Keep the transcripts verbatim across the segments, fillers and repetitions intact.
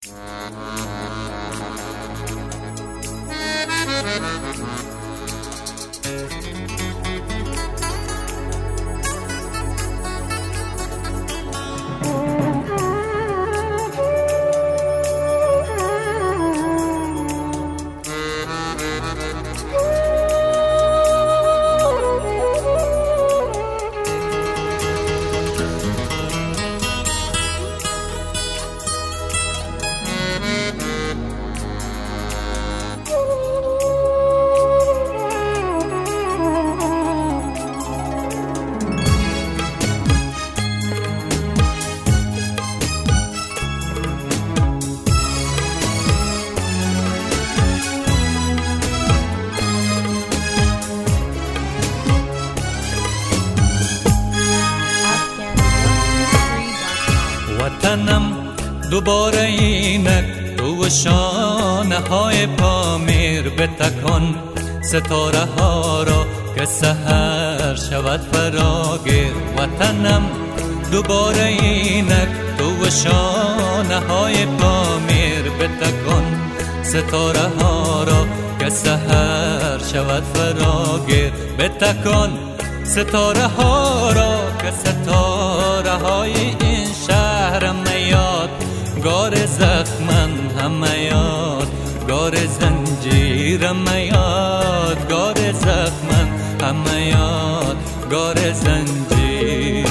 وطنم دوباره اینک تو شانه های پامیر بتکن ستاره ها را که سحر شود فراگیر. وطنم دوباره اینک تو شانه های پامیر بتکن ستاره ها را که سحر شود فراگیر. بتکن ستاره ها را که ستاره های این شهر میاد گار زخمن همه یاد گار زنجیر میاد گار زخمن همه یاد گار زنجیر.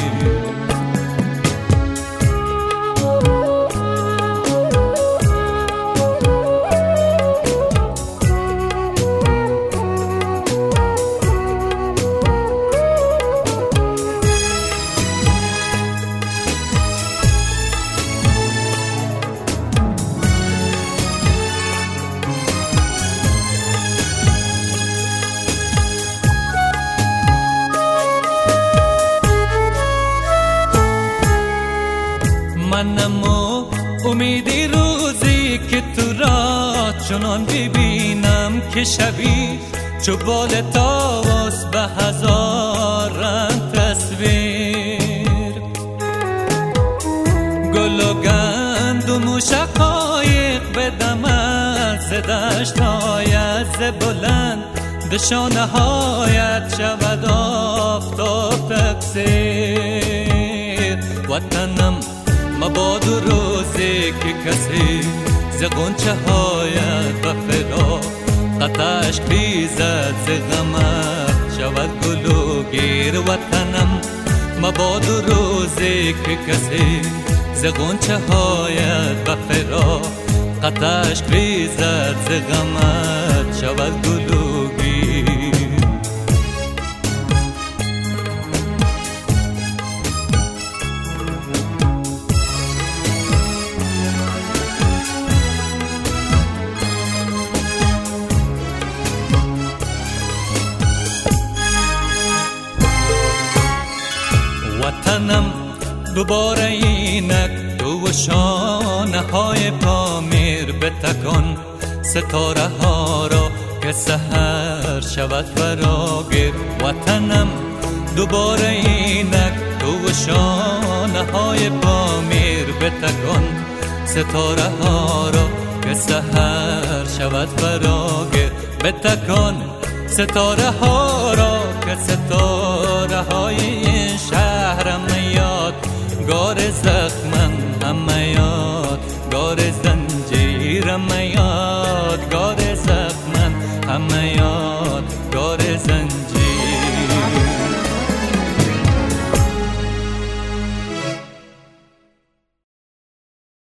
منم و امیدی روزی که تو را چنان ببینم که شبی چو بال طاووس به هزار رنگ تصویر. گل و گندم و شقایق بدم از دشت هایت ز بلند دشانه هایت شود آفتاب تکثیر. وطنم مباد روزی که کسی ز غنچه هایت و فراق قطعش بیزد ز غمت شود گلوگیر. وطنم مباد روزی که کسی ز غنچه هایت و فراق قطعش بیزد ز غمت شود گلوگیر. وطنم دوباره اینک تو شانه های پامیر بتکن ستاره ها را که سحر شود فراگیر. وطنم دوباره اینک تو شانه های پامیر بتکن ستاره ها را که سحر شود فراگیر. بتکن ستاره ها را که ستاره های این شهر میاد گار زخمن همه یاد گار زنجیر میاد.